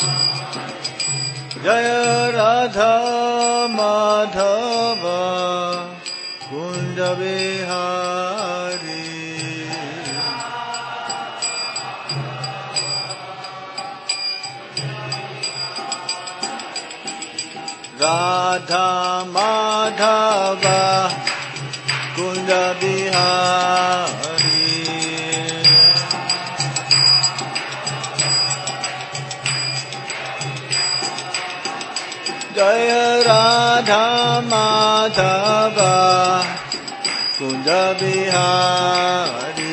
जय राधा माधव कुंज बिहारी राधा माधव कुंज बिहारी जय राधा माधव कुंज बिहारी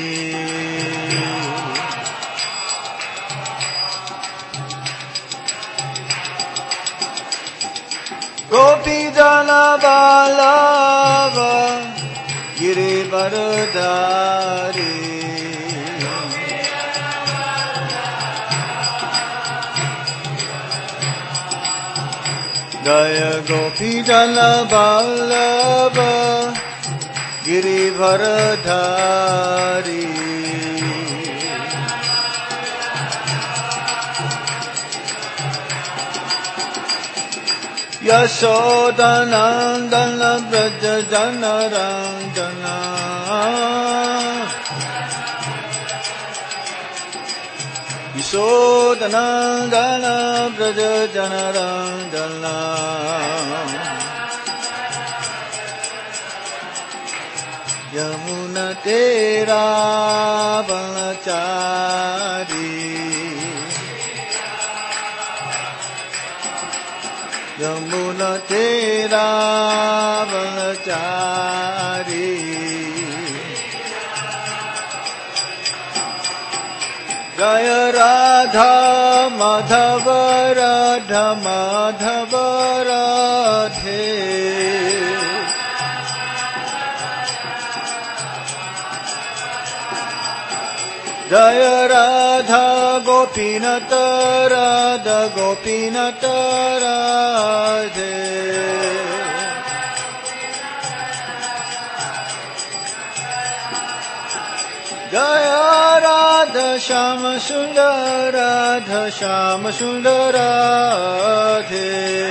गोपी जन वल्लभ गिरिवरधारी जय गोपी जन वल्लभ गिरिवरधारी यशोदनंदन ब्रज जन रंजना यशोदनंदन ब्रज जन रंजना यमुना तेरा बनचारी यमुना तेरा बनचारी जय राधा माधव राधा माधव राधे जय राधा गोपीनाथ राधा गोपीनाथ राधे जय राधा श्याम सुंदर राधा श्याम सुंदर राधे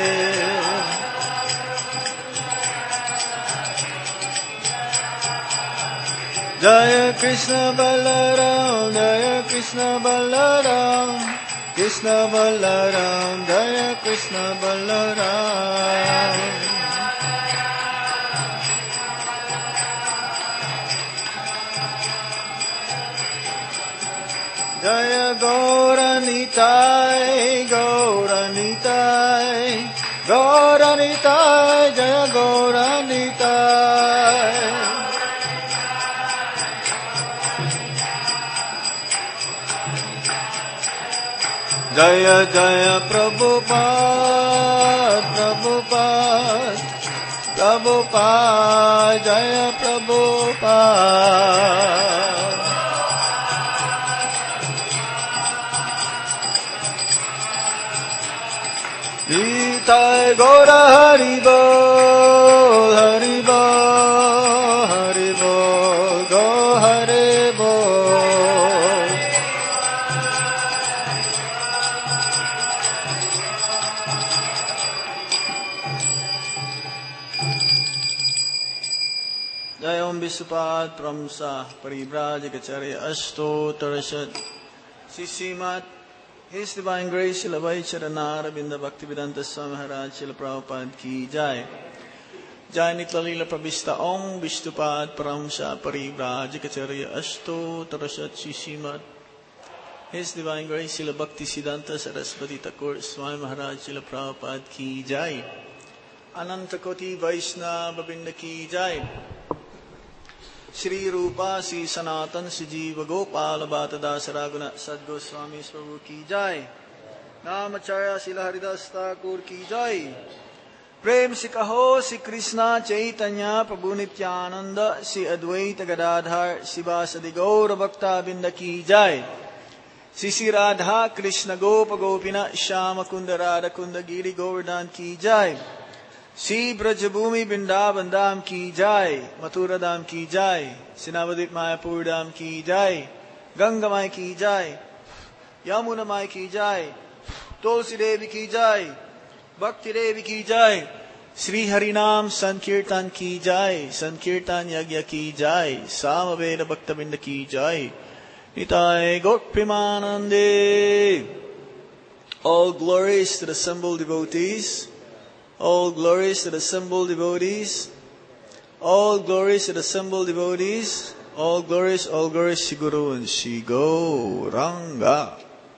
जय कृष्ण बलराम जय कृष्ण बलराम कृष्ण बलराम जय कृष्ण बलराम जय गौरनिताय गौरनिताय गौरनिताय जय गौरनिताय जय जय प्रभुपाद प्रभुपाद प्रभुपाद जय प्रभुपाद गीताय गौर हरि बोल हरि बोल गो हरे बोल जय ओम विश्वपाद प्रमसा परिव्राजकचर्य अष्टोत्तरशत Shrimad His Divine Grace Srila Vaicharanavinda Bhaktivedanta Swami Maharaj Srila Prabhupada ki jai. Jai Nitya Leela Prabhista Om Vishnupad Paramsa Parivrajikacharya Ashto Tarashat Shishimad. His Divine Grace Srila Bhakti Siddhanta Saraswati Thakur Swami Maharaj Srila Prabhupada ki jai. Ananta Koti Vaishnava Vrinda ki jai. Shri Rupa Sri Sanatan Sri Jiva Gopala Bhatadass Raguna Sadgoswami Prabhu ki jai. Namacharya Srila Haridas Thakur ki jai. Prem se kaho Sri Krishna Chaitanya Prabhu Nityananda Sri Advaita Gadadhar Sivasadi Gaura Bhakta Binda ki jai. Sri Radha Krishna Gopa Gopina Shama Kunda Radha Kunda Giri Govardhan ki jai. Sri Brajabhumi Vrindavan Dham ki jai, Mathura Dham ki jai, Sinavadip Mayapur Dham ki jai, Ganga Mai ki jai, Yamuna Mai ki jai, Tulsi Devi की जय, भक्ति देवी की जय, श्री हरिनाम संकीर्तन की जय, संकीर्तन यज्ञ की जय, सामवेद भक्तबिंद की जय, निताय गौर प्रेमानंदे. All glories to the assembled devotees. All glories to the assembled devotees. All glories to the assembled devotees. All glories, Shri Guru and Shri Gauranga.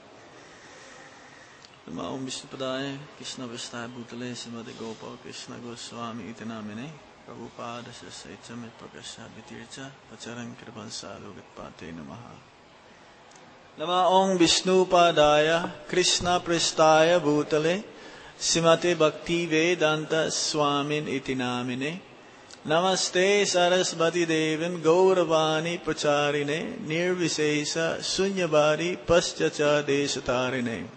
Nama Om Vishnupadaya, Krishna Vishnu Bhutale, Srimati Gopal Krishna Goswami Iti Namine, Prabhupada Sasaitame Prakasha Vitircha, Pacharan Kripan Sadhu Gatpate Namaha. Nama Om Vishnupadaya, Krishna Prestaya Bhutale, Srimati Bhakti Vedanta Swamin Iti Namine, Namaste Sarasvati Devim Gauravani Pracharine, Nirvisesa Sunyabari Paschacha Desatarine.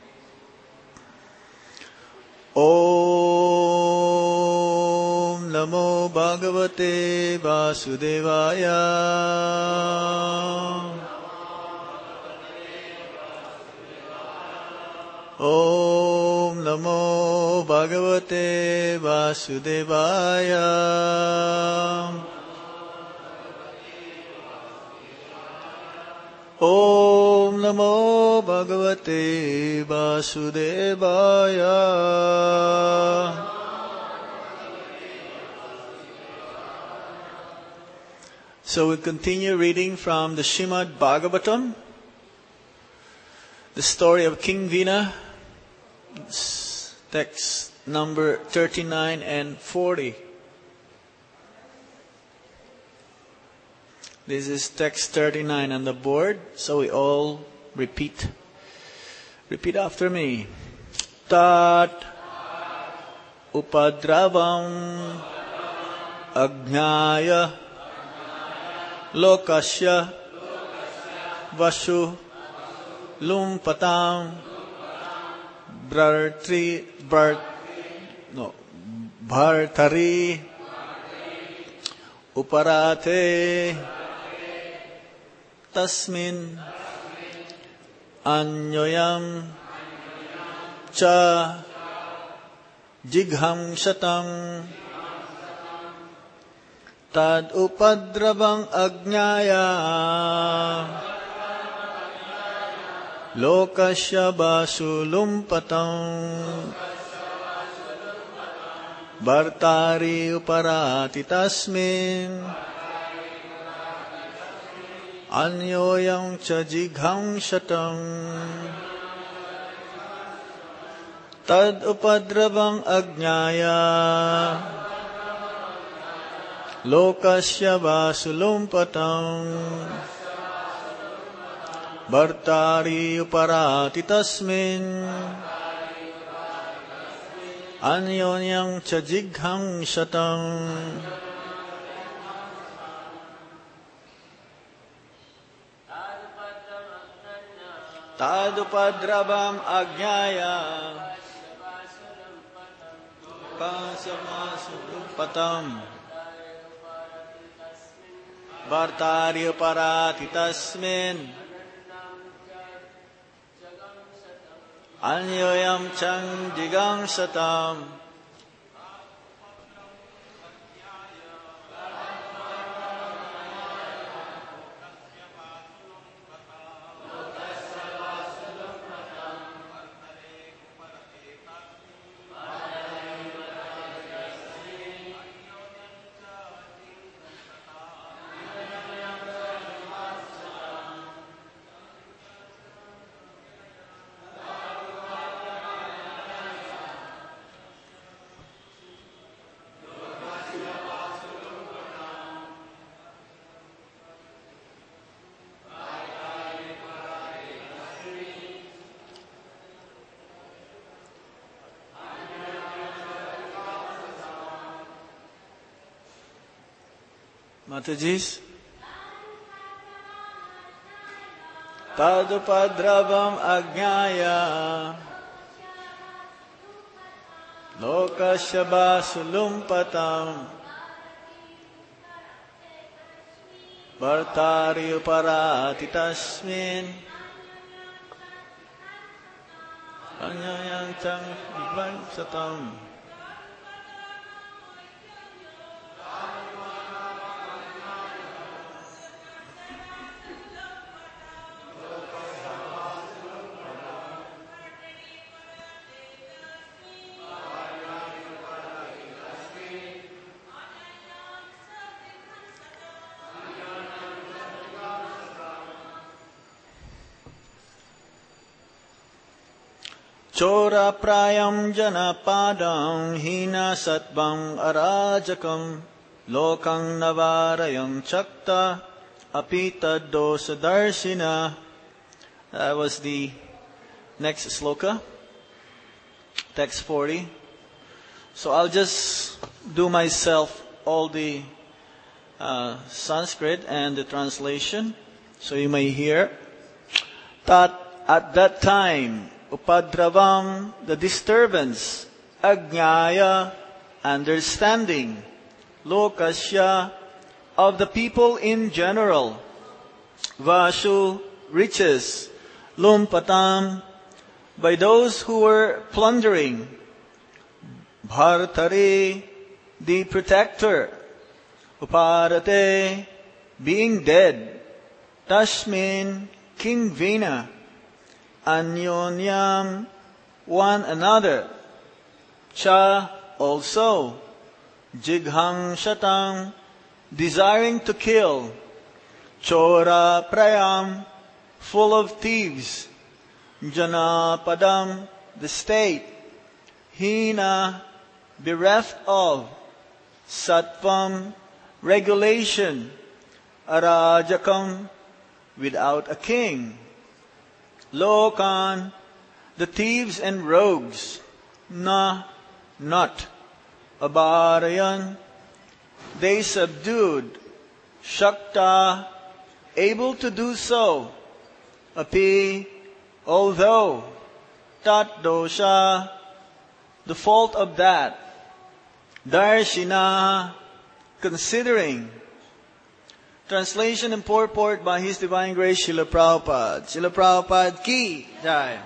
Om Namo Bhagavate Vasudevaya. Om Namo Bhagavate Vasudevaya. Om Namo Bhagavate Vasudevaya. So we continue reading from the Srimad Bhagavatam, the story of King Vina, text number 39 and 40. This is text 39 on the board, so we all repeat. Repeat after me. Tat upadravam agnyaya lokasya vashu lumpatam bhartari uparate tasmin anyoyam cha jighamsatam tad upadravam agnyaya lokasya basulumpatam bhartari uparati tasmin anyoyam cha jighamsatam tad upadravam agnyaya lokasya basulumpatam bhartari uparati tasmin anyoyam cha jighamsatam. Tadupadravam agnyaya pasamasupatam bhartari uparati tasmin anyoyam chang jighamsatam. Mataji's Tadupadravam agnyaya lokasya basulumpatam bhartari uparati tasmin Panyayantang Bigban Satam. Chora prayam janapadam hina satvam arajakam lokang navarayam chakta apita dosa darshina. That was the next sloka, text 40. So I'll just do myself all the Sanskrit and the translation, so you may hear. That at that time, upadravam, the disturbance, ajnaya, understanding, lokasya, of the people in general, vashu, riches, lumpatam, by those who were plundering, bhartare, the protector, uparate, being dead, tasmin, King Vina, Anyonyam, one another, cha, also, jighang shatang, desiring to kill, chora prayam, full of thieves, janapadam, the state, hina, bereft of, sattvam, regulation, arajakam, without a king, lokan, the thieves and rogues, na, not, abarayan, they subdued, shakta, able to do so, api, although, tat dosha, the fault of that, darshina, considering. Translation and purport by His Divine Grace Srila Prabhupada. Srila Prabhupada ki jai.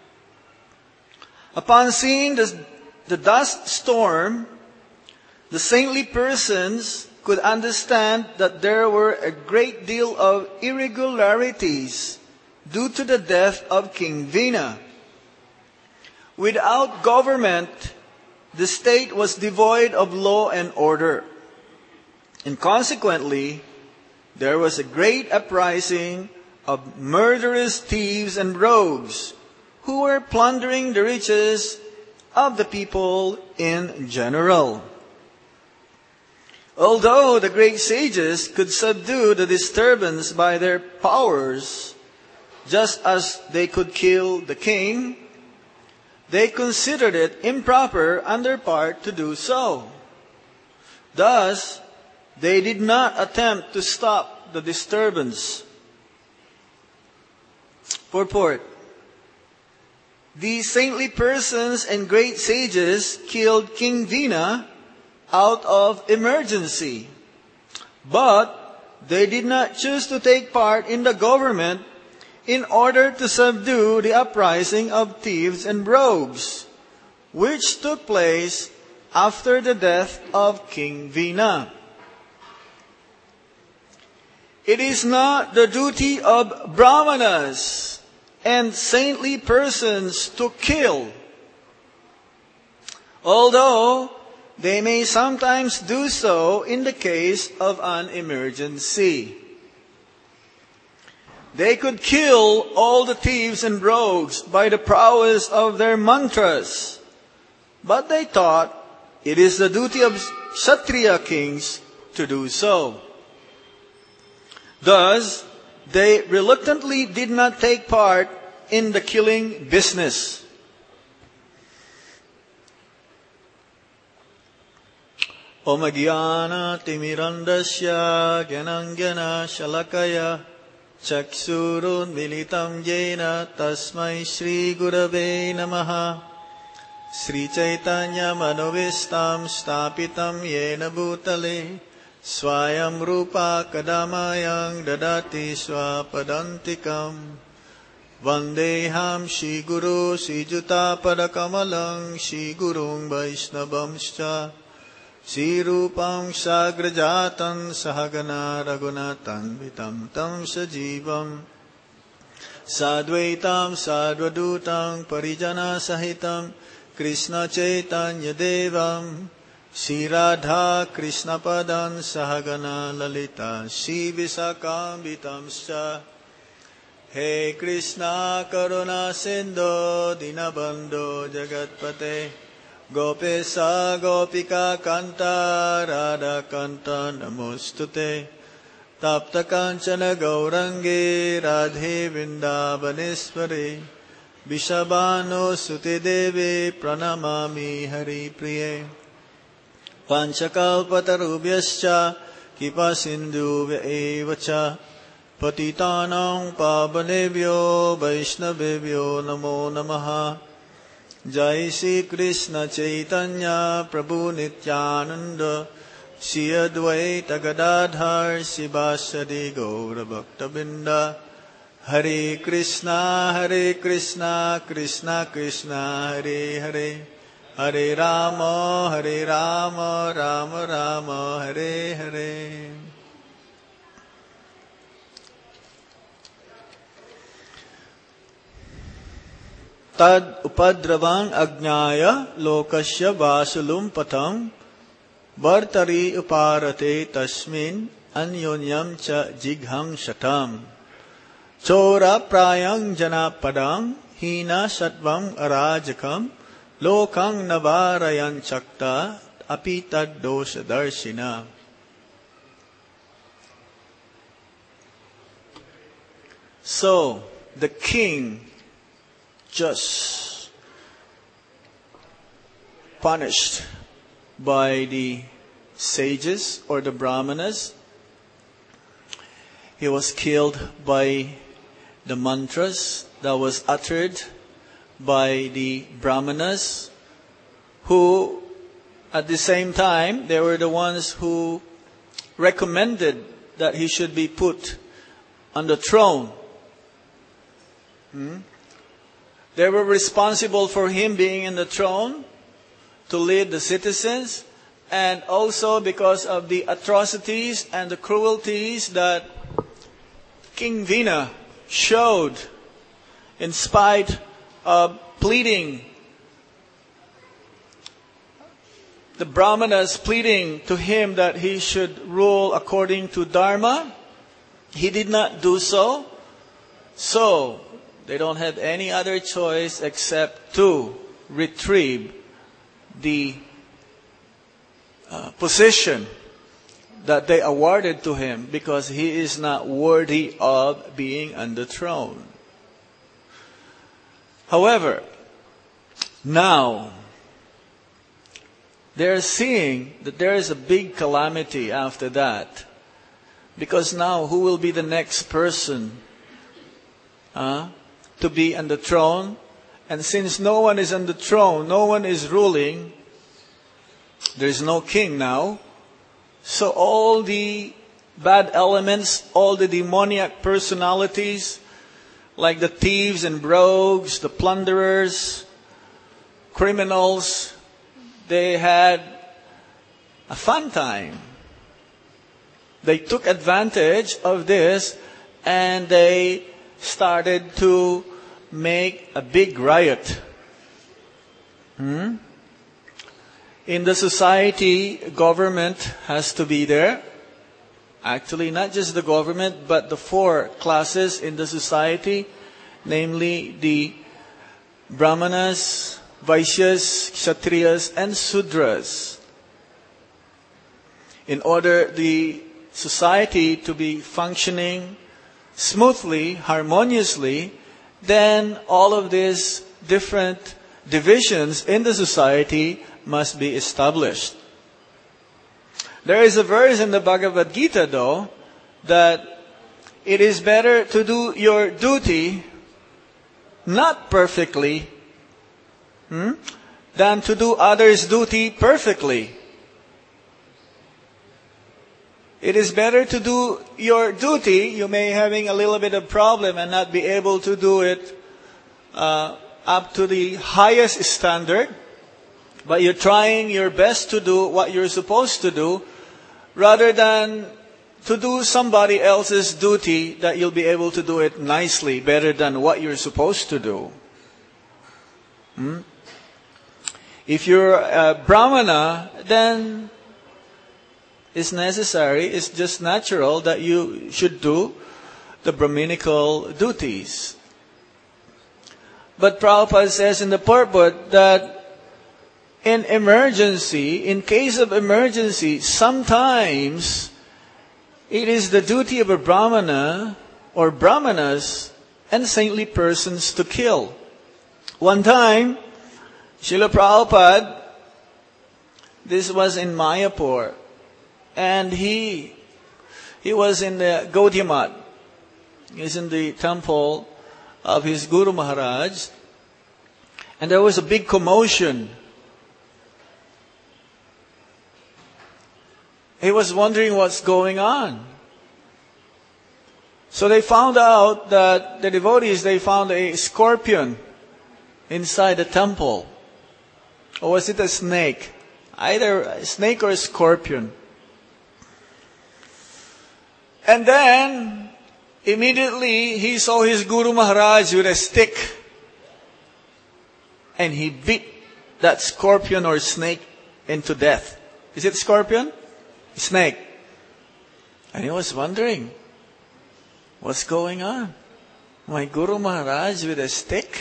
Upon seeing the dust storm, the saintly persons could understand that there were a great deal of irregularities due to the death of King Vina. Without government, the state was devoid of law and order. And consequently, there was a great uprising of murderous thieves and rogues who were plundering the riches of the people in general. Although the great sages could subdue the disturbance by their powers, just as they could kill the king, they considered it improper on their part to do so. Thus, they did not attempt to stop the disturbance. Purport. These saintly persons and great sages killed King Vina out of emergency. But they did not choose to take part in the government in order to subdue the uprising of thieves and rogues, which took place after the death of King Vina. It is not the duty of brahmanas and saintly persons to kill, although they may sometimes do so in the case of an emergency. They could kill all the thieves and rogues by the prowess of their mantras, but they thought it is the duty of Kshatriya kings to do so. Thus, they reluctantly did not take part in the killing business. Om Jnana Timirandasya Gyanangyana Shalakaya Chaksurun Militam Jena Tasmai Shri Gurave Namaha Sri Chaitanya Manovistam Stapitam Yena Bhutale Swayam Rupa Kadamayang Dadati Swapadantikam Vandeham Shri Guru Shri Juta Padakamalang Shri Gurung Vaishnavamscha Shri Rupam Sagrajatan Sahagana Raghunatan Vitam Tam Sajivam Sadvaitam Sadvadutam Parijana Sahitam Krishna Chaitanya Devam Shri Radha Krishna Padan Sahagana Lalita Shri Visakambitamscha He Krishna Karuna Sindhu Dinabandhu Jagatpate Gopesa Gopika Kanta Radha Kanta Namostute Tapta Kanchana Gaurangi Radhe Vrindavaneshwari Vishabhanu Sute Devi Pranamami Hari Priye Panchakalpatarubhyascha Kipa Sindhu Evacha Patitanang Pavanebhyo Vaishnavebhyo Namo Namaha Jai Shri Krishna Chaitanya Prabhu Nityananda Shri Advaita Gadadhar Sivasadi Gaura Bhaktabinda Hare Krishna Krishna Krishna Hare Hare Hare Rama Rama Rama Hare Hare. Tad upadravang ajnaya lokasya vasulum patam vartari uparate tasmin anyonyam cha jighang shatam chora prayang jana padang hina satvam arajakam lokang navarayan chakta apitad dosha darshina. So the king just punished by the sages or the brahmanas. He was killed by the mantras that was uttered by the brahmanas, who at the same time they were the ones who recommended that he should be put on the throne. They were responsible for him being in the throne to lead the citizens, and also because of the atrocities and the cruelties that King Vina showed in spite of pleading, the brahmanas pleading to him that he should rule according to Dharma. He did not do so. So they don't have any other choice except to retrieve the position that they awarded to him, because he is not worthy of being on the throne. However, now they're seeing that there is a big calamity after that, because now who will be the next person to be on the throne? And since no one is on the throne, no one is ruling, there is no king now. So all the bad elements, all the demoniac personalities, like the thieves and rogues, the plunderers, criminals, they had a fun time. They took advantage of this and they started to make a big riot. In the society, government has to be there. Actually, not just the government, but the four classes in the society, namely the Brahmanas, Vaishyas, Kshatriyas, and Sudras. In order the society to be functioning smoothly, harmoniously, then all of these different divisions in the society must be established. There is a verse in the Bhagavad Gita, though, that it is better to do your duty not perfectly than to do others' duty perfectly. It is better to do your duty. You may having a little bit of problem and not be able to do it up to the highest standard, but you're trying your best to do what you're supposed to do, rather than to do somebody else's duty that you'll be able to do it nicely, better than what you're supposed to do. If you're a Brahmana, then it's necessary, it's just natural that you should do the Brahminical duties. But Prabhupada says in the purport that in emergency, in case of emergency, sometimes it is the duty of a Brahmana or Brahmanas and saintly persons to kill. One time, Srila Prabhupada, this was in Mayapur, and he was in the Gaudiya Math. He's in the temple of his Guru Maharaj, and there was a big commotion. He was wondering what's going on. So they found out that the devotees, they found a scorpion inside the temple. Or was it a snake? Either a snake or a scorpion. And then, immediately, he saw his Guru Maharaj with a stick. And he beat that scorpion or snake into death. Is it scorpion? Snake. And he was wondering, what's going on? My Guru Maharaj with a stick?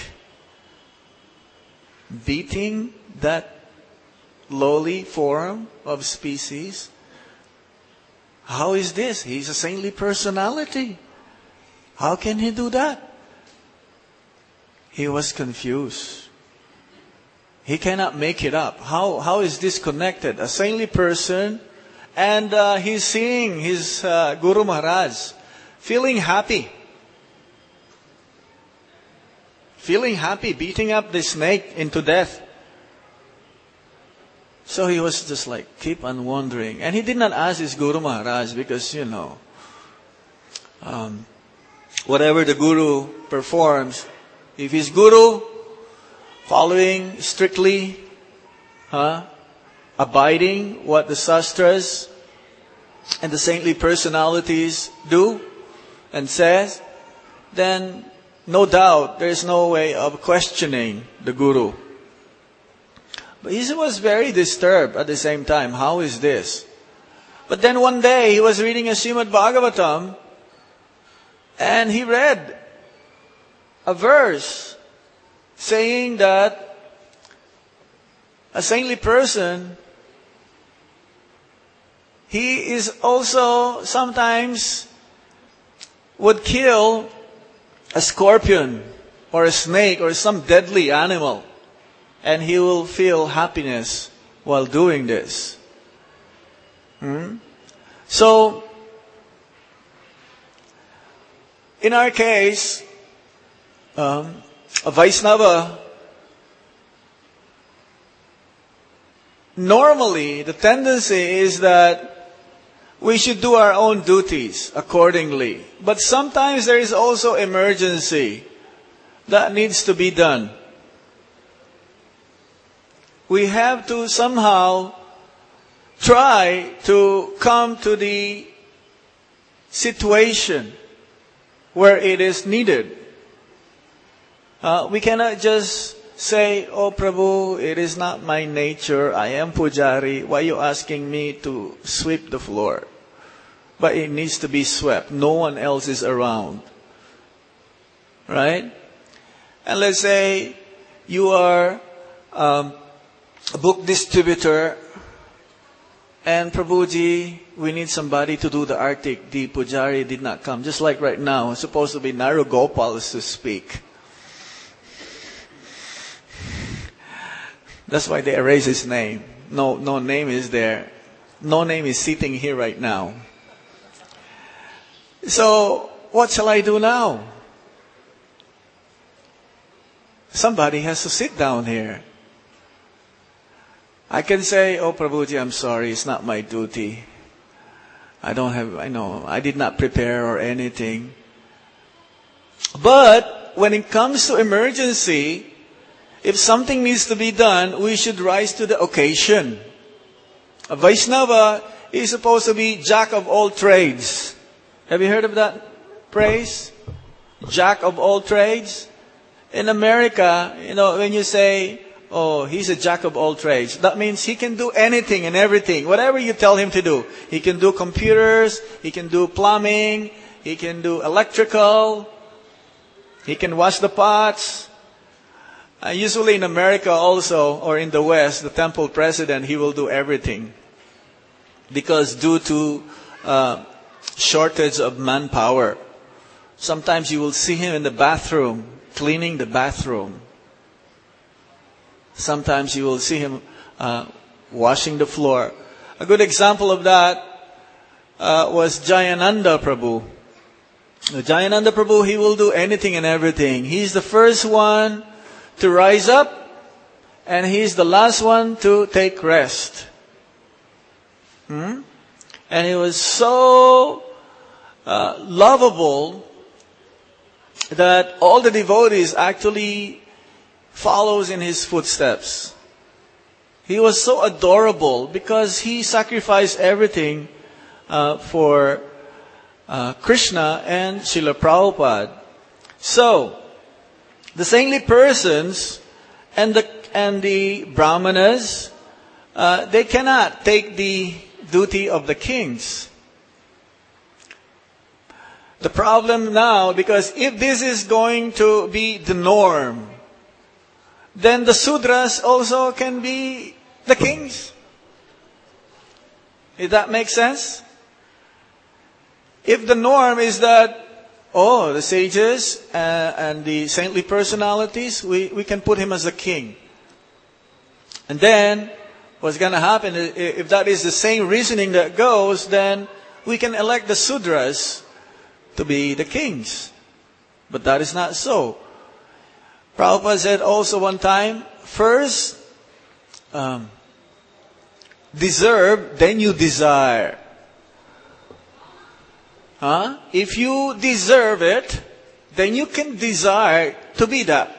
Beating that lowly form of species? How is this? He's a saintly personality. How can he do that? He was confused. He cannot make it up. How is this connected? A saintly person, and he's seeing his Guru Maharaj feeling happy. Feeling happy, beating up the snake into death. So he was just like, keep on wondering. And he did not ask his Guru Maharaj because, whatever the Guru performs, if his Guru following strictly, abiding what the sastras and the saintly personalities do and says, then no doubt there is no way of questioning the Guru. But he was very disturbed at the same time. How is this? But then one day he was reading a Srimad Bhagavatam, and he read a verse saying that a saintly person, he is also sometimes would kill a scorpion or a snake or some deadly animal, and he will feel happiness while doing this. So, in our case, a Vaisnava, normally the tendency is that we should do our own duties accordingly. But sometimes there is also emergency that needs to be done. We have to somehow try to come to the situation where it is needed. We cannot just say, "Oh Prabhu, it is not my nature. I am Pujari. Why are you asking me to sweep the floor?" But it needs to be swept. No one else is around. Right? And let's say you are a book distributor, and Prabhuji, we need somebody to do the Arctic. The Pujari did not come. Just like right now, it's supposed to be Narugopal to speak. That's why they erase his name. No name is there. No name is sitting here right now. So, what shall I do now? Somebody has to sit down here. I can say, "Oh Prabhuji, I'm sorry, it's not my duty. I did not prepare or anything." But But when it comes to emergency, if something needs to be done, we should rise to the occasion. A Vaishnava is supposed to be jack of all trades. Have you heard of that phrase? Jack of all trades? In America, when you say, oh, he's a jack of all trades, that means he can do anything and everything, whatever you tell him to do. He can do computers, he can do plumbing, he can do electrical, he can wash the pots. Usually in America also, or in the West, the temple president, he will do everything. Because due to shortage of manpower, sometimes you will see him in the bathroom, cleaning the bathroom. Sometimes you will see him washing the floor. A good example of that was Jayananda Prabhu. Jayananda Prabhu, he will do anything and everything. He's the first one to rise up, and he's the last one to take rest. And he was so lovable that all the devotees actually follows in his footsteps. He was so adorable because he sacrificed everything for Krishna and Srila Prabhupada. So, the saintly persons and the brahmanas, they cannot take the duty of the kings. The problem now, because if this is going to be the norm, then the Sudras also can be the kings. Does that make sense? If the norm is that, the sages and the saintly personalities, we can put him as a king. And then, what's going to happen, if that is the same reasoning that goes, then we can elect the Sudras to be the kings. But that is not so. Prabhupada said also one time, first, deserve, then you desire. If you deserve it, then you can desire to be that.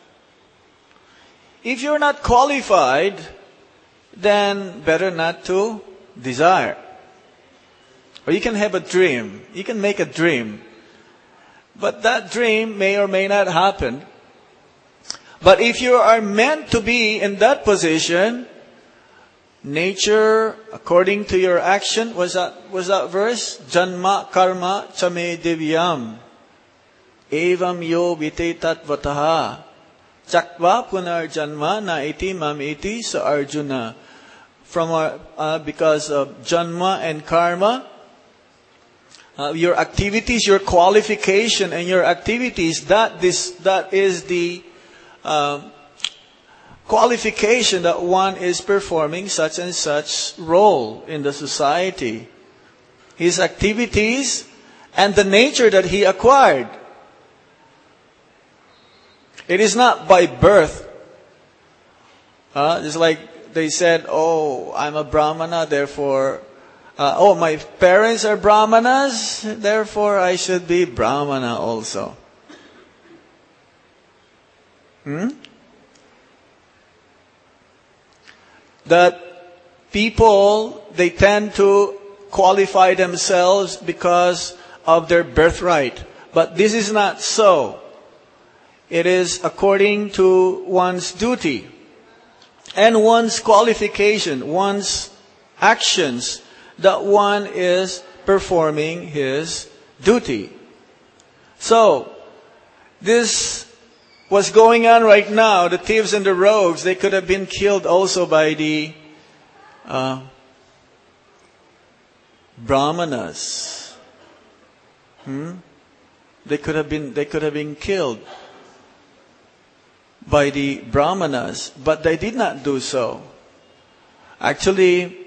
If you're not qualified, then better not to desire. Or you can have a dream. You can make a dream. But that dream may or may not happen. But if you are meant to be in that position, nature, according to your action, was that verse? Janma karma chame divyam. Evam yo vite tatvataha. Chakva punar janma na iti mam iti sa Arjuna. Because of janma and karma, your activities, your qualification and your activities, that is the qualification that one is performing such and such role in the society. His activities and the nature that he acquired. It is not by birth. Just like they said, I'm a Brahmana, therefore, my parents are Brahmanas, therefore I should be Brahmana also. That people, they tend to qualify themselves because of their birthright. But this is not so. It is according to one's duty and one's qualification, one's actions, that one is performing his duty. So, this was going on right now. The thieves and the rogues, they could have been killed also by the brahmanas. They could have been killed by the brahmanas, but they did not do so. Actually,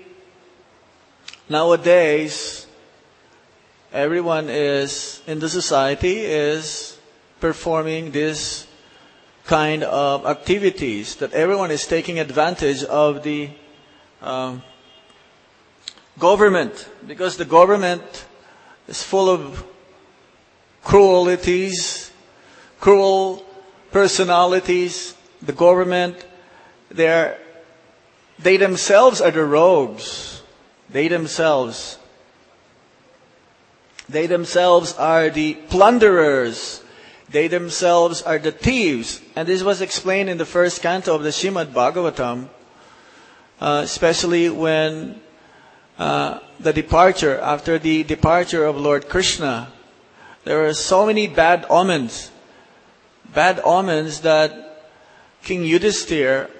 nowadays, everyone is in the society is performing this kind of activities, that everyone is taking advantage of the government, because the government is full of cruelties, cruel personalities, the government, they themselves are the rogues. They themselves are the plunderers. They themselves are the thieves. And this was explained in the first canto of the Srimad Bhagavatam, especially when after the departure of Lord Krishna, there were so many bad omens that King Yudhisthira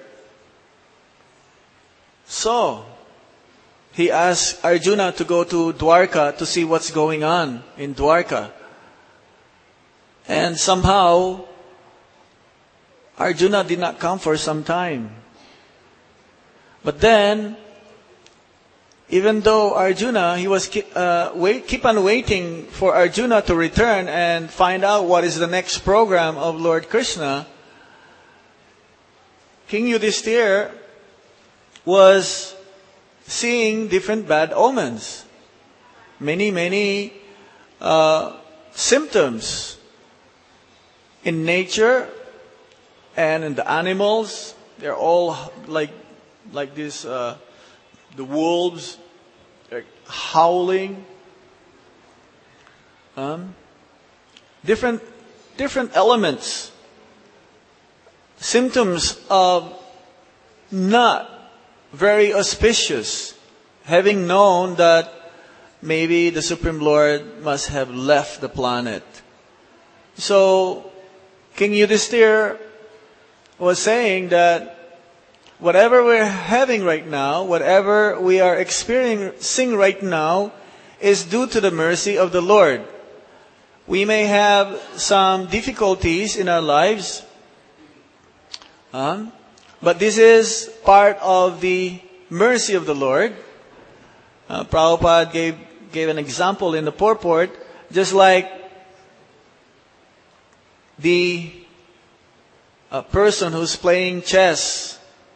saw. He asked Arjuna to go to Dwarka to see what's going on in Dwarka. And somehow, Arjuna did not come for some time. But then, even though Arjuna, he was keep on waiting for Arjuna to return and find out what is the next program of Lord Krishna, King Yudhisthira was seeing different bad omens. Many symptoms in nature and in the animals. They're all like this, the wolves, they're howling. Different elements. Symptoms of not very auspicious, having known that maybe the Supreme Lord must have left the planet. So, King Yudhisthira was saying that whatever we're having right now, whatever we are experiencing right now, is due to the mercy of the Lord. We may have some difficulties in our lives, but this is part of the mercy of the Lord. Prabhupada gave an example in the purport, just like the person who's playing chess.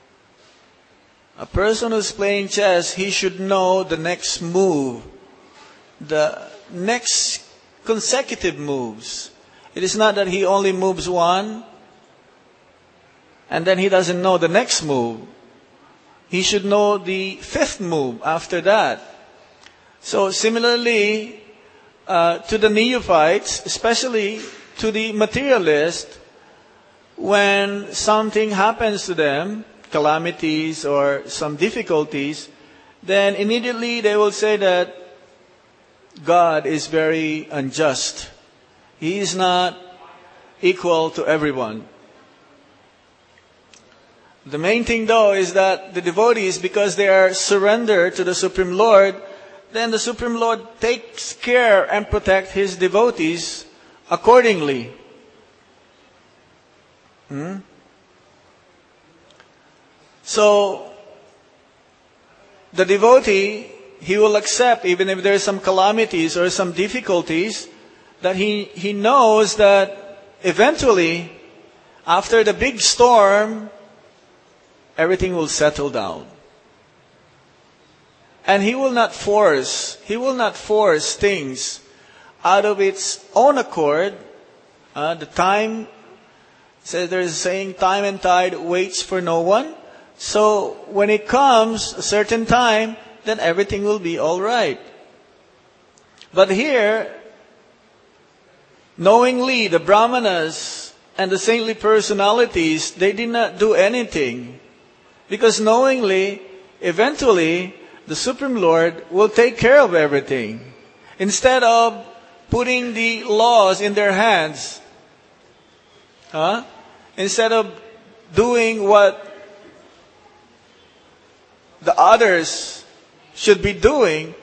A person who's playing chess, he should know the next move, the next consecutive moves. It is not that he only moves one and then he doesn't know the next move. He should know the fifth move after that. So similarly, to the neophytes, especially to the materialist, when something happens to them, calamities or some difficulties, then immediately they will say that God is very unjust. He is not equal to everyone. The main thing though is that the devotees, because they are surrendered to the Supreme Lord, then the Supreme Lord takes care and protects His devotees accordingly. So, the devotee, he will accept, even if there are some calamities or some difficulties, that he knows that eventually, after the big storm, everything will settle down. And he will not force things out of its own accord. The time, says there's a saying, time and tide waits for no one. So when it comes a certain time, then everything will be all right. But here, knowingly, the Brahmanas and the saintly personalities, they did not do anything. Because knowingly, eventually, the Supreme Lord will take care of everything. Instead of putting the laws in their hands, instead of doing what the others should be doing,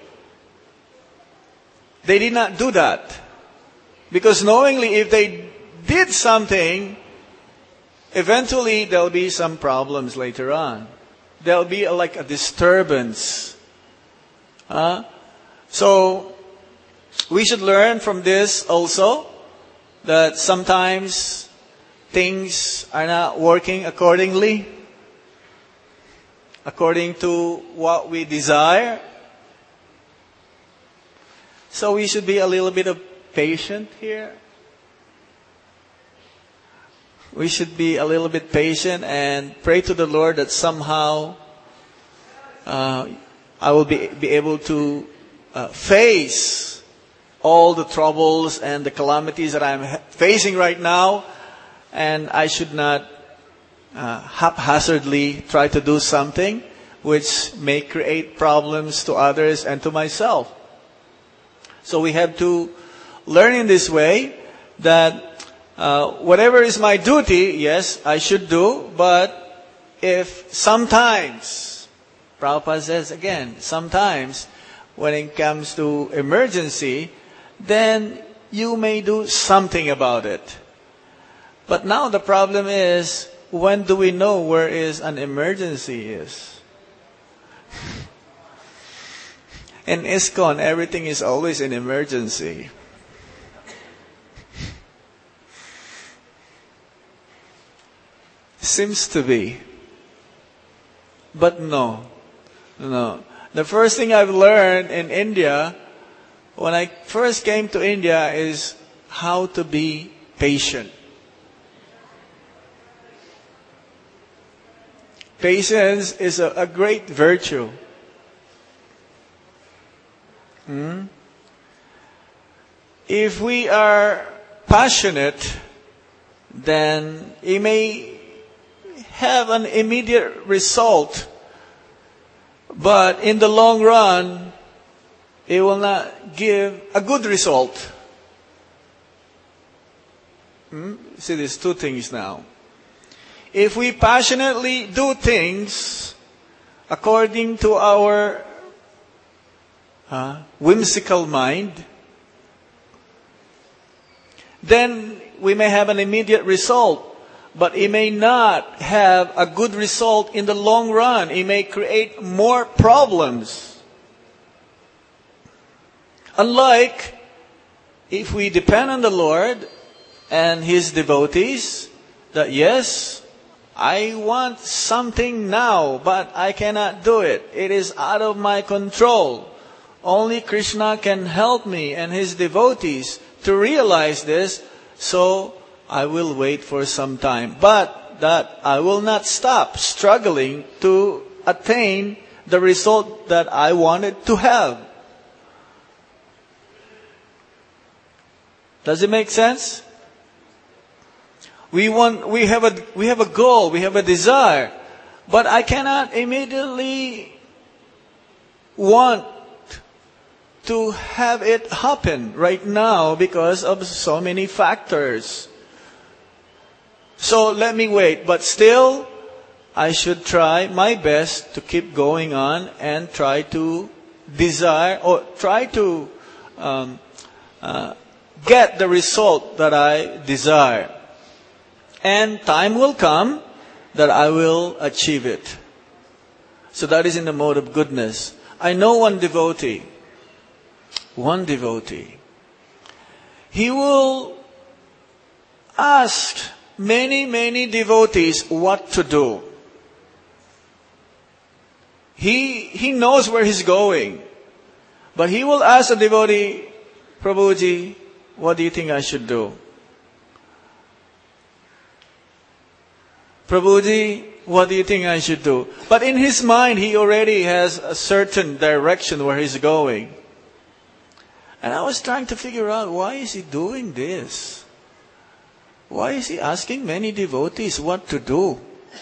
they did not do that. Because knowingly, if they did something, eventually there will be some problems later on. There will be like a disturbance. So, we should learn from this also, that sometimes things are not working according to what we desire. So we should be a little bit of patient here. we should be a little bit patient and pray to the Lord that somehow I will be able to face all the troubles and the calamities that I'm facing right now, and I should not haphazardly try to do something which may create problems to others and to myself. So we have to learn in this way that whatever is my duty, yes, I should do, but if sometimes, Prabhupada says again, sometimes when it comes to emergency, then you may do something about it. But now the problem is, when do we know where is an emergency is? In ISKCON, everything is always an emergency. Seems to be. But no. The first thing I've learned in India, when I first came to India, is how to be patient. Patience is a great virtue. If we are passionate, then it may have an immediate result, but in the long run, it will not give a good result. See, there's two things now. If we passionately do things according to our whimsical mind, then we may have an immediate result, but it may not have a good result in the long run. It may create more problems. Unlike if we depend on the Lord and His devotees, that yes, I want something now, but I cannot do it. It is out of my control. Only Krishna can help me and His devotees to realize this, so I will wait for some time. But that I will not stop struggling to attain the result that I wanted to have. Does it make sense? We have a goal, we have a desire, but I cannot immediately want to have it happen right now because of so many factors. So let me wait, but still I should try my best to keep going on and try to desire or try to get the result that I desire. And time will come that I will achieve it. So that is in the mode of goodness. I know one devotee. He will ask many devotees what to do. He knows where he's going. But he will ask a devotee, Prabhuji, what do you think I should do? Prabhuji, what do you think I should do? But in his mind, he already has a certain direction where he's going. And I was trying to figure out, why is he doing this? Why is he asking many devotees what to do?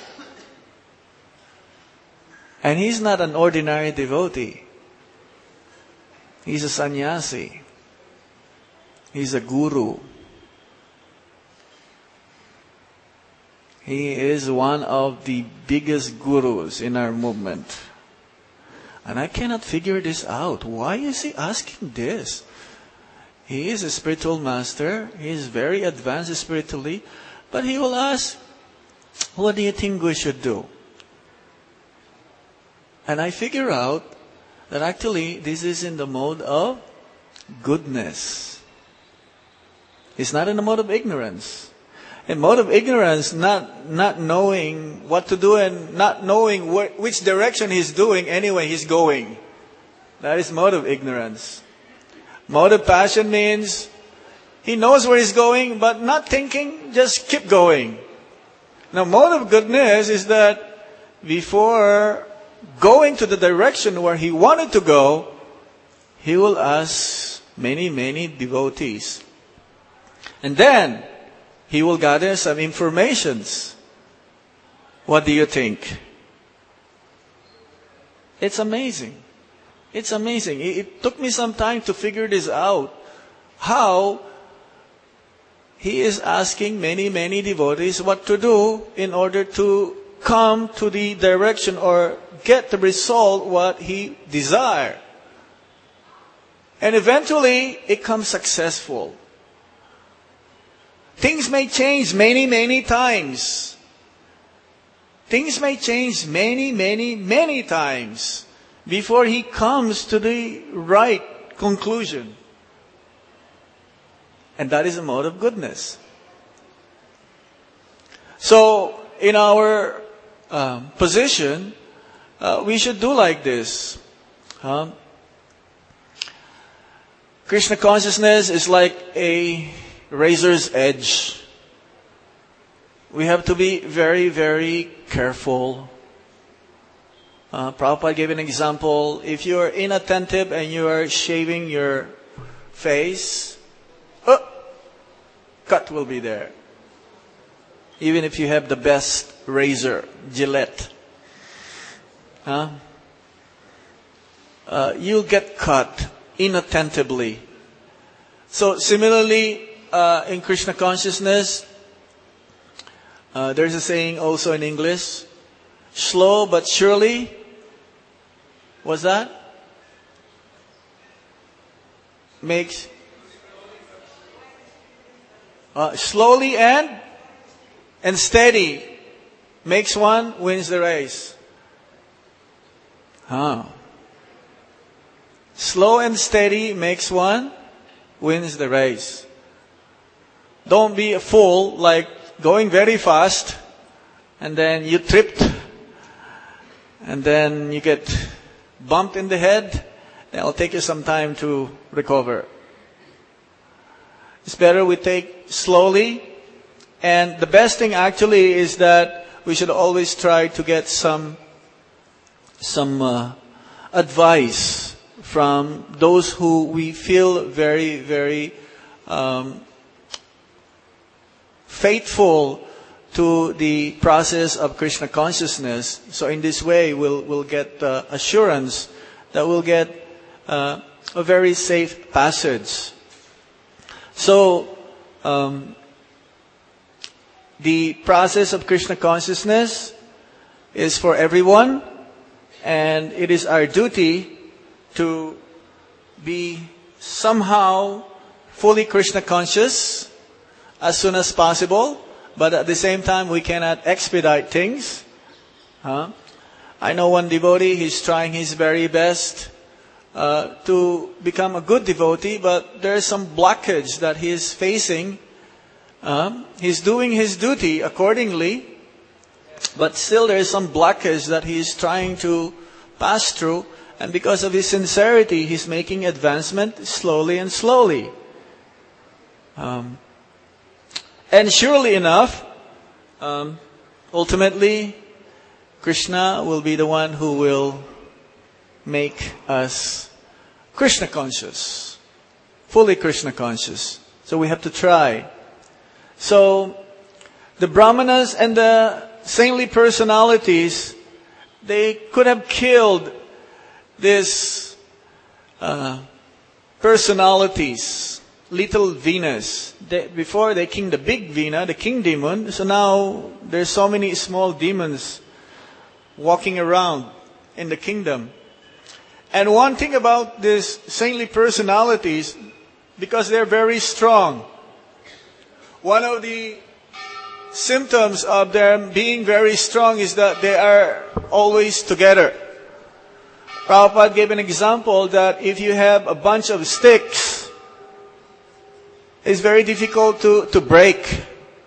And he's not an ordinary devotee. He's a sannyasi. He's a guru. He is one of the biggest gurus in our movement. And I cannot figure this out. Why is he asking this? He is a spiritual master. He is very advanced spiritually. But he will ask, what do you think we should do? And I figure out that actually this is in the mode of goodness. It's not in the mode of ignorance. In mode of ignorance, not knowing what to do and not knowing which direction he's doing, anyway he's going. That is mode of ignorance. Mode of passion means he knows where he's going, but not thinking, just keep going. Now, mode of goodness is that before going to the direction where he wanted to go, he will ask many, many devotees. And then, he will gather some informations. What do you think? It's amazing. It's amazing. It took me some time to figure this out. How he is asking many, many devotees what to do in order to come to the direction or get the result what he desires. And eventually, it comes successful. Things may change many, many times. Things may change many, many, many times before he comes to the right conclusion. And that is a mode of goodness. So, in our position, we should do like this. Krishna consciousness is like a razor's edge. We have to be very, very careful. Prabhupada gave an example. If you are inattentive and you are shaving your face, cut will be there. Even if you have the best razor, Gillette. You'll get cut inattentively. So similarly, in Krishna consciousness, there's a saying also in English, slow but surely. What's that? Makes slowly and steady makes one wins the race. Slow and steady makes one wins the race. Don't be a fool like going very fast and then you tripped and then you get bumped in the head. It'll take you some time to recover. It's better we take slowly. And the best thing actually is that we should always try to get some advice from those who we feel very, very faithful to the process of Krishna consciousness. So in this way, we'll get assurance that we'll get a very safe passage. So, the process of Krishna consciousness is for everyone, and it is our duty to be somehow fully Krishna conscious as soon as possible, but at the same time we cannot expedite things. I know one devotee, he's trying his very best to become a good devotee, but there is some blockage that he is facing. He's doing his duty accordingly, but still there is some blockage that he is trying to pass through, and because of his sincerity, he's making advancement slowly and slowly. And surely enough, ultimately, Krishna will be the one who will make us Krishna conscious, fully Krishna conscious. So we have to try. So the Brahmanas and the saintly personalities, they could have killed these personalities, little Venus. Before they killed the big Vena, the king demon. So now there's so many small demons walking around in the kingdom. And one thing about these saintly personalities, because they're very strong, one of the symptoms of them being very strong is that they are always together. Prabhupada gave an example that if you have a bunch of sticks, it's very difficult to break.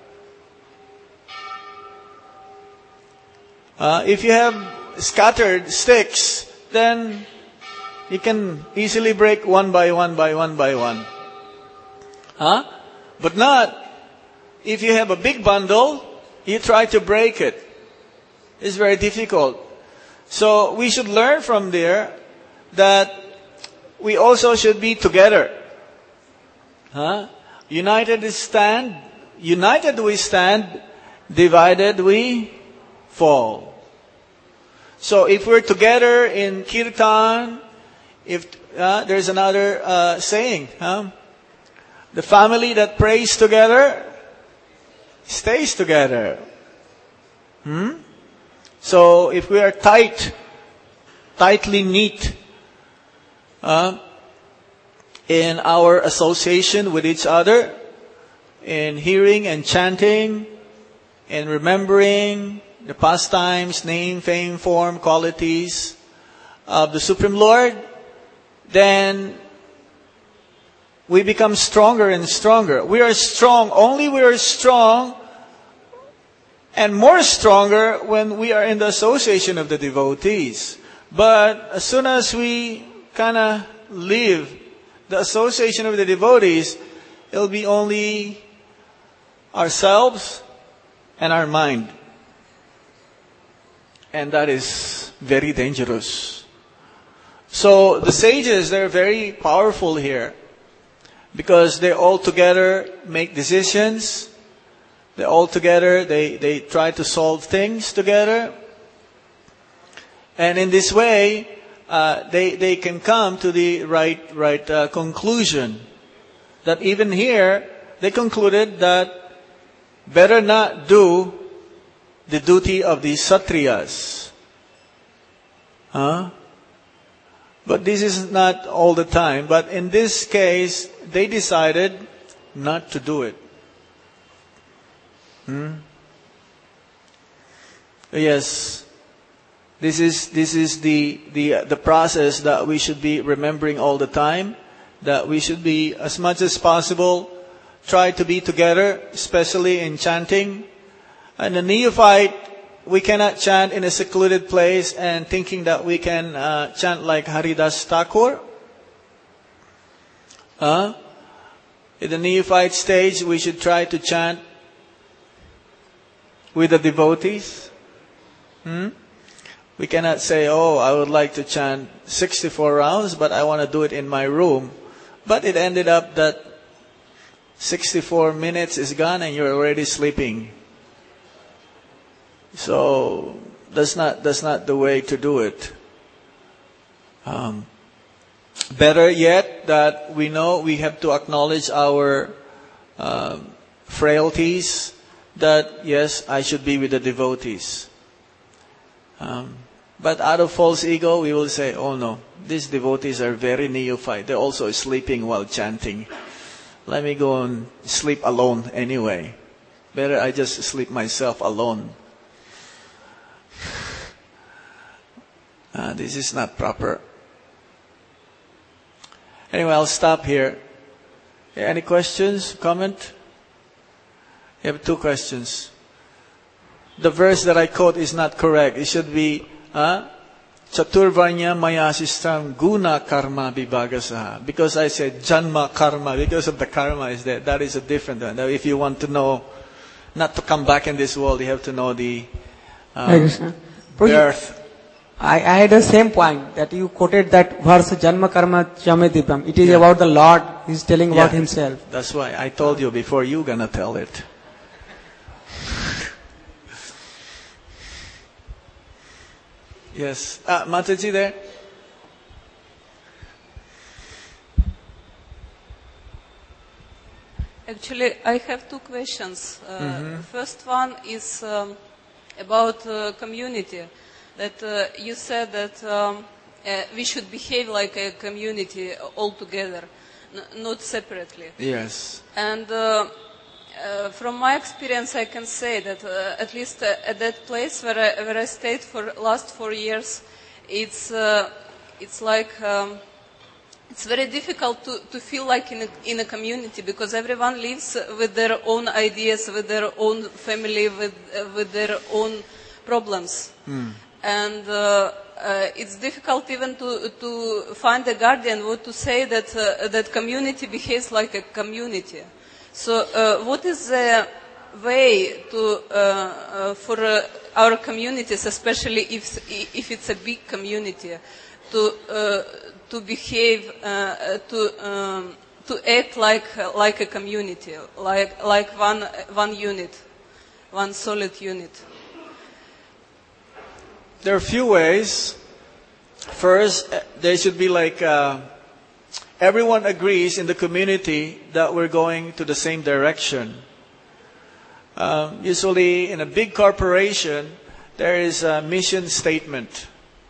If you have scattered sticks, then you can easily break one by one by one by one. But not if you have a big bundle you try to break it. It's very difficult. So we should learn from there that we also should be together. United we stand, divided we fall. So if we're together in kirtan, if there's another saying, the family that prays together stays together. So if we are tightly knit in our association with each other, in hearing and chanting, in remembering the pastimes, name, fame, form, qualities of the Supreme Lord, then we become stronger and stronger. We are strong and more stronger when we are in the association of the devotees. But as soon as we kind of leave the association of the devotees, it'll be only ourselves and our mind. And that is very dangerous. So the sages, they're very powerful here because they all together make decisions. They all together, they try to solve things together. And in this way, they can come to the right conclusion. That even here, they concluded that better not do the duty of the Satriyas. But this is not all the time. But in this case, they decided not to do it. Yes, this is the process that we should be remembering all the time. That we should be, as much as possible, try to be together, especially in chanting. And the neophyte, we cannot chant in a secluded place and thinking that we can chant like Haridas Thakur. In the neophyte stage, we should try to chant with the devotees. We cannot say, I would like to chant 64 rounds, but I want to do it in my room. But it ended up that 64 minutes is gone and you're already sleeping. So that's not the way to do it. Better yet, that we know we have to acknowledge our frailties. That yes, I should be with the devotees. But out of false ego, we will say, oh no, these devotees are very neophyte. They're also sleeping while chanting. Let me go and sleep alone anyway. Better I just sleep myself alone. This is not proper. Anyway, I'll stop here. Any questions? Comment? You have two questions. The verse that I quote is not correct. It should be Chaturvanya Mayasistam Guna Karma Vibhagasaha. Because I said Janma Karma, because of the karma is there. That is a different one. Now, if you want to know, not to come back in this world, you have to know the birth. I had the same point that you quoted that verse Janma Karma Chamedipam. It is about the Lord. He is telling about himself. That's why I told you before you gonna tell it. Yes. Mataji there? Actually, I have two questions. First one is about community. That you said that we should behave like a community all together, not separately. Yes. And from my experience, I can say that at least at that place where I stayed for last 4 years, it's like it's very difficult to feel like in a community, because everyone lives with their own ideas, with their own family, with their own problems. And it's difficult even to find a guardian what to say that community behaves like a community. So what is the way to for our communities, especially if it's a big community, to behave to act like a community, like one unit, one solid unit? There are a few ways. First, there should be like everyone agrees in the community that we're going to the same direction. Usually in a big corporation, there is a mission statement.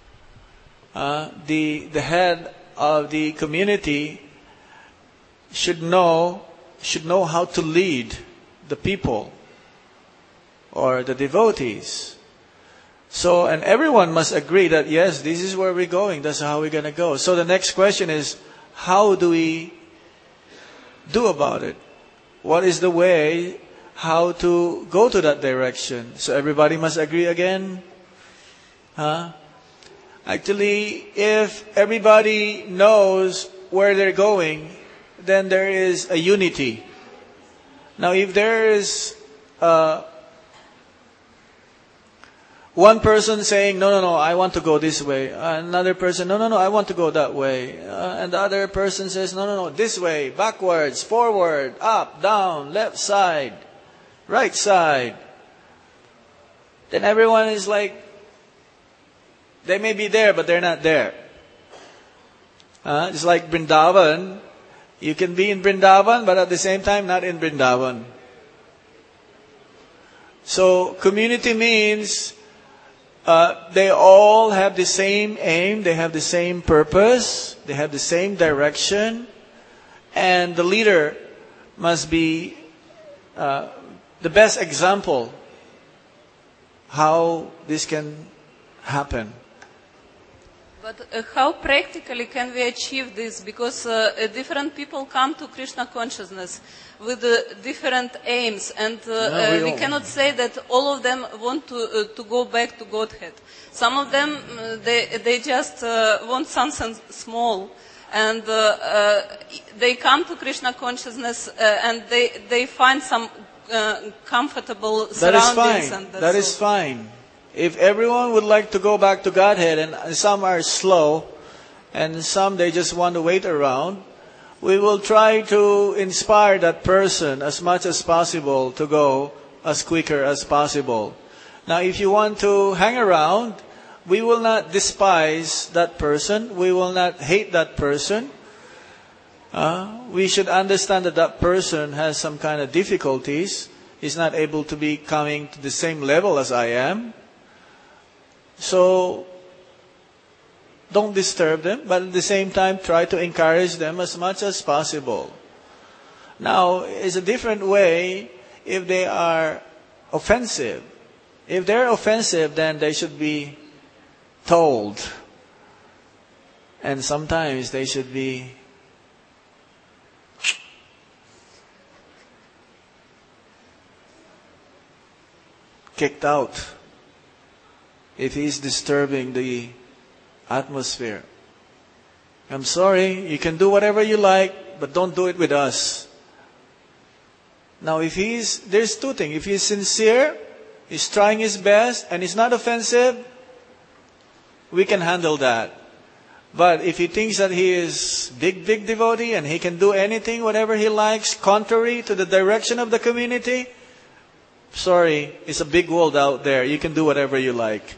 The head of the community should know how to lead the people or the devotees. So, and everyone must agree that yes, this is where we're going. That's how we're going to go. So the next question is, how do we do about it? What is the way how to go to that direction? So everybody must agree again. Actually, if everybody knows where they're going, then there is a unity. Now, if there is one person saying, no, I want to go this way. Another person, no, I want to go that way. And the other person says, no, this way, backwards, forward, up, down, left side, right side. Then everyone is like, they may be there, but they're not there. It's like Vrindavan. You can be in Vrindavan, but at the same time not in Vrindavan. So community means they all have the same aim, they have the same purpose, they have the same direction, and the leader must be the best example how this can happen. But how practically can we achieve this? Because different people come to Krishna consciousness with different aims, and we cannot say that all of them want to go back to Godhead. Some of them, they just want something small, and they come to Krishna consciousness and they find some comfortable surroundings. That is fine. If everyone would like to go back to Godhead, and some are slow, and some they just want to wait around, we will try to inspire that person as much as possible to go as quicker as possible. Now, if you want to hang around, we will not despise that person. We will not hate that person. We should understand that that person has some kind of difficulties. He's not able to be coming to the same level as I am. So, don't disturb them, but at the same time, try to encourage them as much as possible. Now, it's a different way if they are offensive. If they're offensive, then they should be told. And sometimes they should be kicked out if he's disturbing the atmosphere. I'm sorry, you can do whatever you like, but don't do it with us. Now, there's two things. If he's sincere, he's trying his best, and he's not offensive, we can handle that. But if he thinks that he is big devotee, and he can do anything, whatever he likes, contrary to the direction of the community, sorry, it's a big world out there. You can do whatever you like.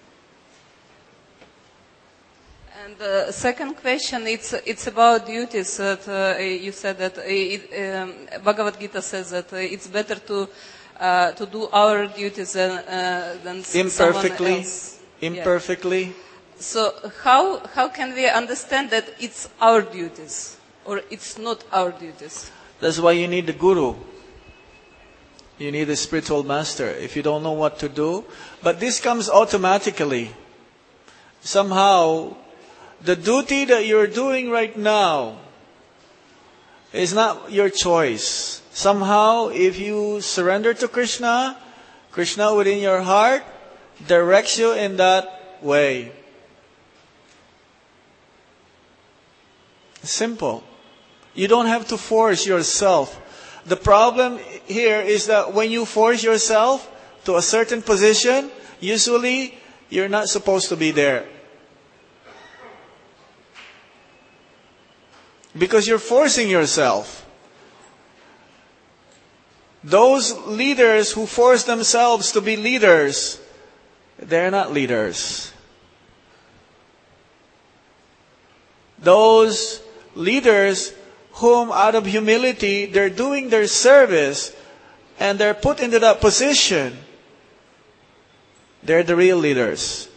And the second question, it's about duties. That you said that Bhagavad Gita says that it's better to do our duties than someone else. Imperfectly. Yeah. So how can we understand that it's our duties or it's not our duties? That's why you need the guru. You need a spiritual master if you don't know what to do. But this comes automatically. Somehow, the duty that you're doing right now is not your choice. Somehow, if you surrender to Krishna, Krishna within your heart directs you in that way. Simple. You don't have to force yourself. the problem here is that when you force yourself to a certain position, usually you're not supposed to be there. Because you're forcing yourself. Those leaders who force themselves to be leaders, they're not leaders. Those leaders whom out of humility they're doing their service and they're put into that position, they're the real leaders.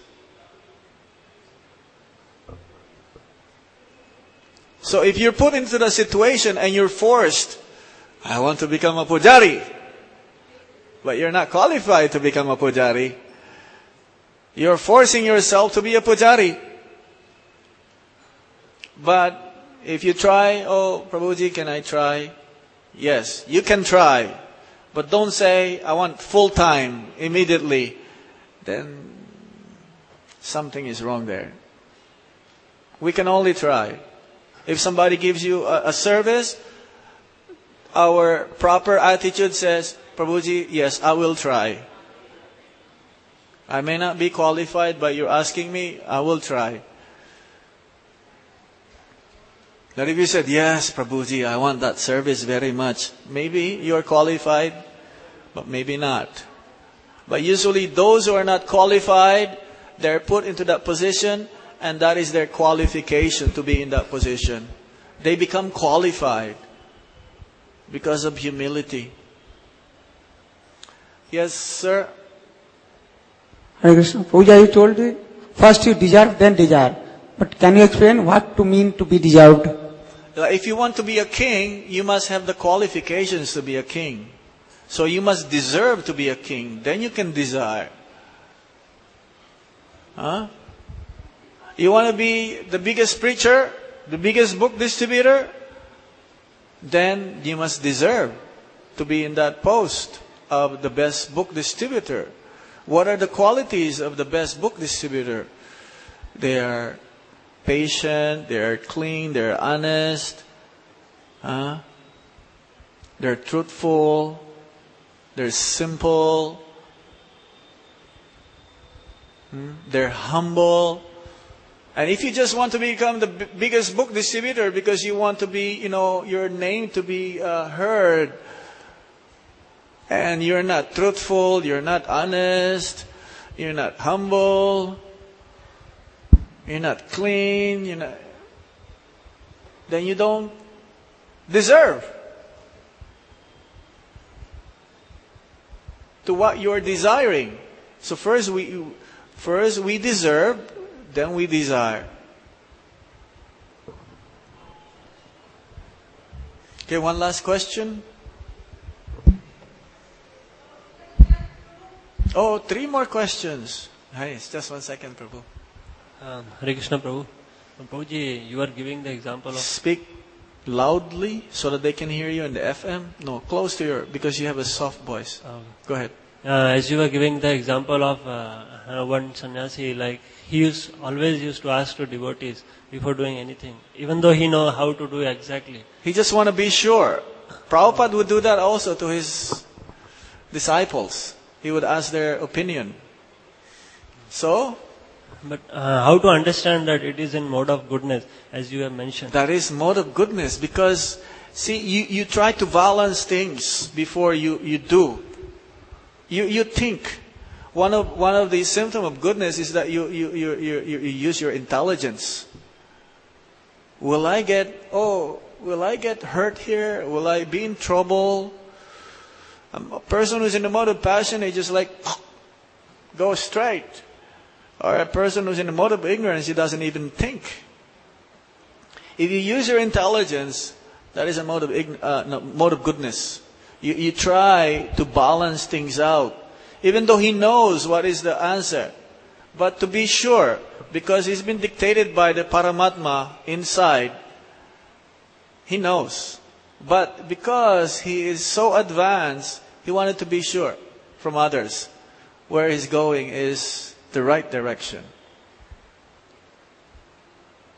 So if you're put into the situation and you're forced, I want to become a pujari, but you're not qualified to become a pujari, you're forcing yourself to be a pujari. But if you try, oh, Prabhuji, can I try? Yes, you can try. But don't say, I want full time immediately. Then something is wrong there. We can only try. If somebody gives you a service, our proper attitude says, Prabhuji, yes, I will try. I may not be qualified, but you're asking me, I will try. That if you said, yes, Prabhuji, I want that service very much, maybe you're qualified, but maybe not. But usually those who are not qualified, they're put into that position, and that is their qualification to be in that position. They become qualified because of humility. Yes, sir? Hare Krishna. Prabhuji, you told me, first you deserve, then desire. But can you explain what to mean to be deserved? If you want to be a king, you must have the qualifications to be a king. So you must deserve to be a king. Then you can desire. Huh? You want to be the biggest preacher, the biggest book distributor? Then you must deserve to be in that post of the best book distributor. What are the qualities of the best book distributor? They are patient, they are clean, they are honest, they're truthful, they're simple, they're humble. And if you just want to become the biggest book distributor because you want to be, your name to be heard, and you're not truthful, you're not honest, you're not humble, you're not clean, then you don't deserve to what you're desiring. So first we deserve, then we desire. Okay, one last question. Oh, 3 more questions. Hi, just 1 second, Prabhu. Hare Krishna, Prabhu. Prabhuji, you are giving the example of... Speak loudly so that they can hear you in the FM. No, close to your, because you have a soft voice. Go ahead. As you were giving the example of one sannyasi, like he always used to ask to devotees before doing anything, even though he know how to do exactly. He just want to be sure. Prabhupada would do that also to his disciples. He would ask their opinion. So, but how to understand that it is in mode of goodness, as you have mentioned? That is mode of goodness, because see, you try to balance things before you do. You think. One of the symptoms of goodness is that you use your intelligence. Will I get hurt here? Will I be in trouble? A person who's in the mode of passion, they just like go straight. Or a person who's in the mode of ignorance, he doesn't even think. If you use your intelligence, that is a mode of goodness. You try to balance things out, even though he knows what is the answer. But to be sure, because he's been dictated by the Paramatma inside, he knows. But because he is so advanced, he wanted to be sure from others where he's going is the right direction.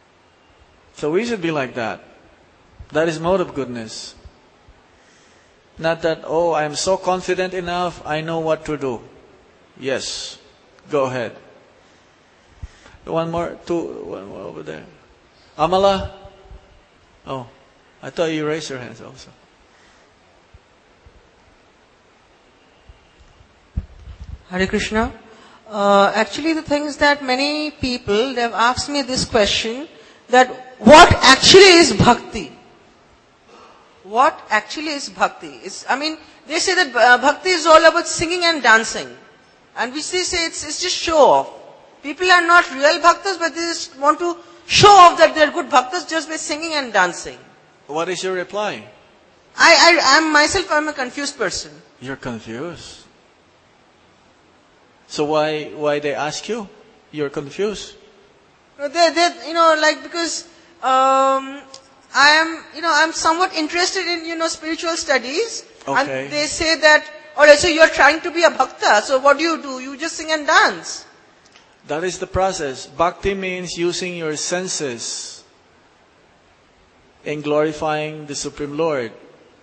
So we should be like that. That is mode of goodness. Not that, oh, I'm so confident enough, I know what to do. Yes, go ahead. One more over there. Amala? Oh, I thought you raised your hands also. Hare Krishna. Actually, the thing is that many people, they have asked me this question, that what actually is bhakti? What actually is bhakti? They say that bhakti is all about singing and dancing. And which they say it's just show off. People are not real bhaktas, but they just want to show off that they are good bhaktas just by singing and dancing. What is your reply? I'm a confused person. You're confused. So why they ask you? You're confused. Because I'm somewhat interested in spiritual studies, Okay. And they say that, alright, so you're trying to be a bhakta. So what do? You just sing and dance. That is the process. Bhakti means using your senses in glorifying the Supreme Lord.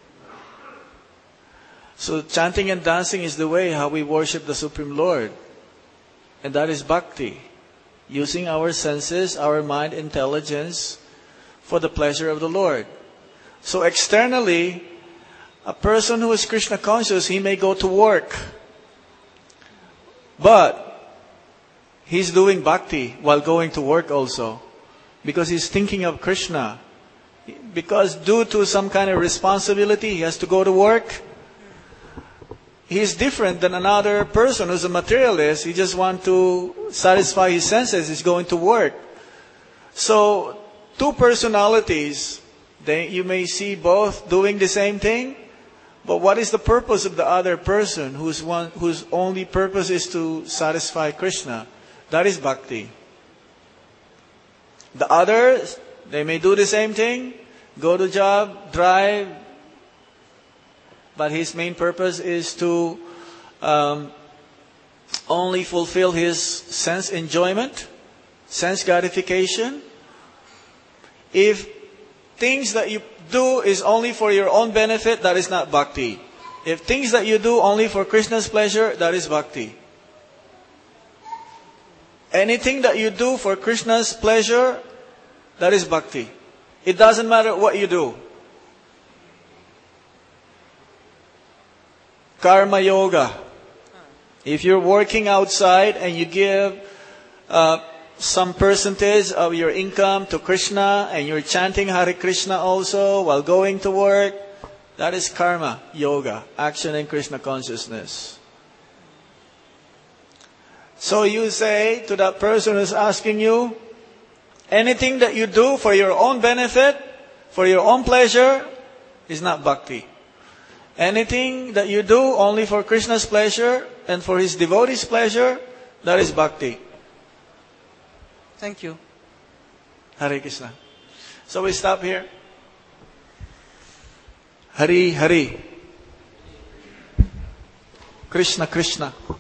So chanting and dancing is the way how we worship the Supreme Lord. And that is bhakti. Using our senses, our mind, intelligence for the pleasure of the Lord. So externally, a person who is Krishna conscious, he may go to work. But he's doing bhakti while going to work also. Because he's thinking of Krishna. Because due to some kind of responsibility, he has to go to work. He's different than another person who's a materialist. He just wants to satisfy his senses. He's going to work. So, two personalities, you may see both doing the same thing. But what is the purpose of the other person whose only purpose is to satisfy Krishna? That is bhakti. The others, they may do the same thing, go to job, drive, but his main purpose is to only fulfill his sense enjoyment, sense gratification. If things that you do is only for your own benefit, that is not bhakti. If things that you do only for Krishna's pleasure, that is bhakti. Anything that you do for Krishna's pleasure, that is bhakti. It doesn't matter what you do. Karma yoga. If you're working outside and you give some percentage of your income to Krishna and you're chanting Hare Krishna also while going to work, that is karma yoga, action in Krishna consciousness. So you say to that person who's asking you, anything that you do for your own benefit, for your own pleasure, is not bhakti. Anything that you do only for Krishna's pleasure and for his devotees' pleasure, that is bhakti. Thank you. Hare Krishna. So we stop here. Hari Hari. Krishna Krishna.